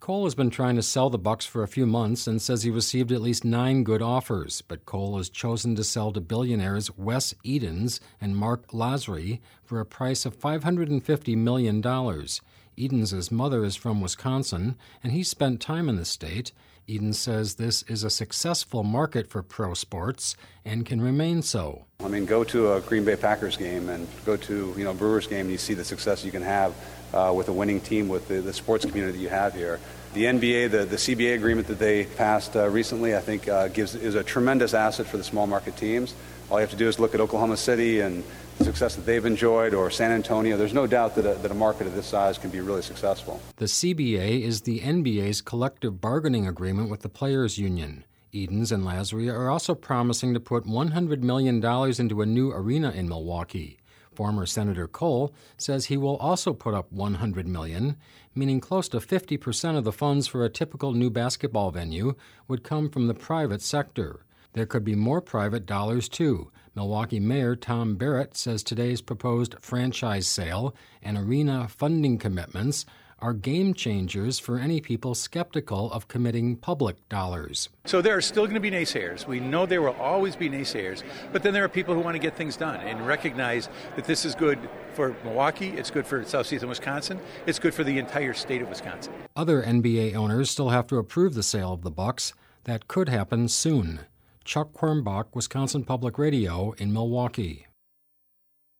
Cole has been trying to sell the Bucks for a few months and says he received at least 9 good offers, but Cole has chosen to sell to billionaires Wes Edens and Mark Lasry for a price of $550 million. Edens' mother is from Wisconsin, and he spent time in the state. Edens says this is a successful market for pro sports and can remain so. I mean, go to a Green Bay Packers game and go to Brewers game, and you see the success you can have with a winning team, with the sports community that you have here. The NBA, the CBA agreement that they passed recently, I think is a tremendous asset for the small market teams. All you have to do is look at Oklahoma City and the success that they've enjoyed, or San Antonio. There's no doubt that a market of this size can be really successful. The CBA is the NBA's collective bargaining agreement with the Players Union. Edens and Lasry are also promising to put $100 million into a new arena in Milwaukee. Former Senator Cole says he will also put up $100 million, meaning close to 50% of the funds for a typical new basketball venue would come from the private sector. There could be more private dollars, too. Milwaukee Mayor Tom Barrett says today's proposed franchise sale and arena funding commitments are game changers for any people skeptical of committing public dollars. So there are still going to be naysayers. We know there will always be naysayers, but then there are people who want to get things done and recognize that this is good for Milwaukee, it's good for Southeastern Wisconsin, it's good for the entire state of Wisconsin. Other NBA owners still have to approve the sale of the Bucks. That could happen soon. Chuck Quirmbach, Wisconsin Public Radio in Milwaukee.